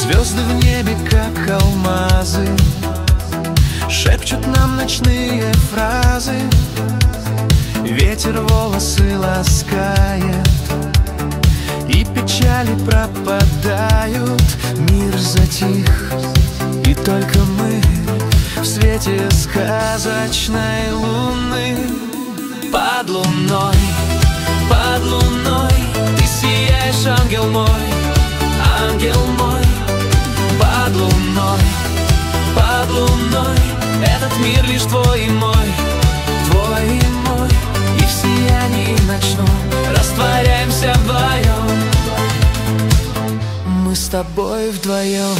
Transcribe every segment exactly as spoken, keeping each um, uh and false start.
Звезды в небе, как алмазы, шепчут нам ночные фразы. Ветер волосы ласкает, и печали пропадают. Мир затих, и только мы в свете сказочной луны. Под луной, под луной ты сияешь, ангел мой, ангел мой. Под луной, под луной этот мир лишь твой и мой, твой и мой. И в сиянии ночном растворяемся вдвоем. Мы с тобой вдвоем.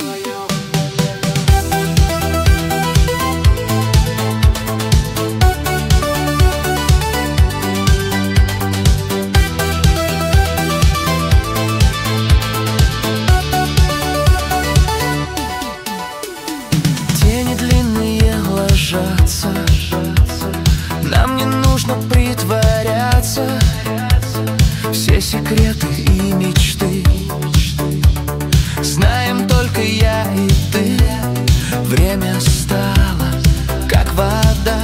Нам не нужно притворяться, все секреты и мечты знаем только я и ты. Время стало, как вода,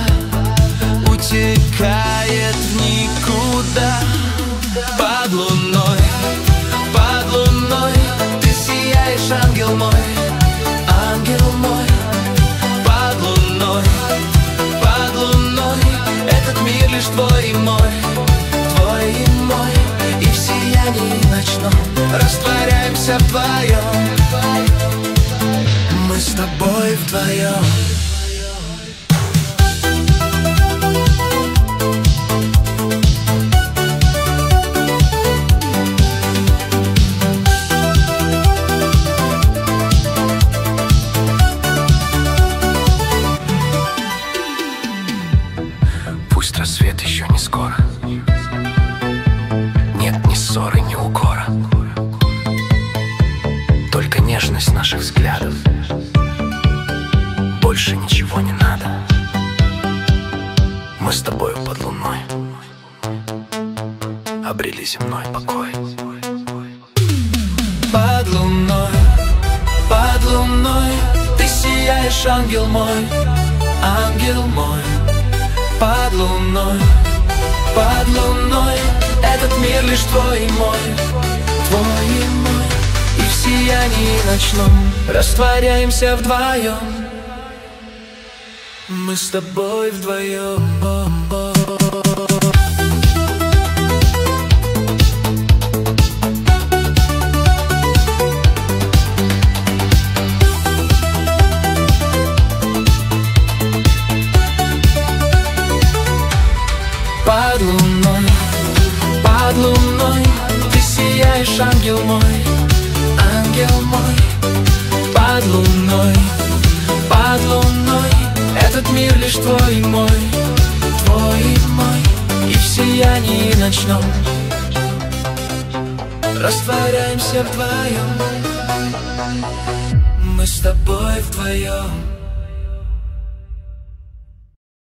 утекает в никуда. Под луной, под луной ты сияешь, ангел мой, ангел мой. Под луной, под луной этот мир лишь твой и мой, твой и мой. И в сиянии ночном растворяемся вдвоем. Мы с тобой вдвоем. Пусть рассвет еще не скоро, нет ни ссоры, ни укора, только нежность наших взглядов. Больше ничего не надо. Мы с тобою под луной обрели земной покой. Под луной, под луной ты сияешь, ангел мой, ангел мой. Под луной, под луной этот мир лишь твой и мой, твой и мой. И в сиянии ночном растворяемся вдвоем. Мы с тобой вдвоем. Под луной, под луной ты сияешь, ангел мой, ангел мой. Под луной, под луной этот мир лишь твой и мой, твой и мой. И в сиянии ночном растворяемся вдвоем. Мы с тобой вдвоем.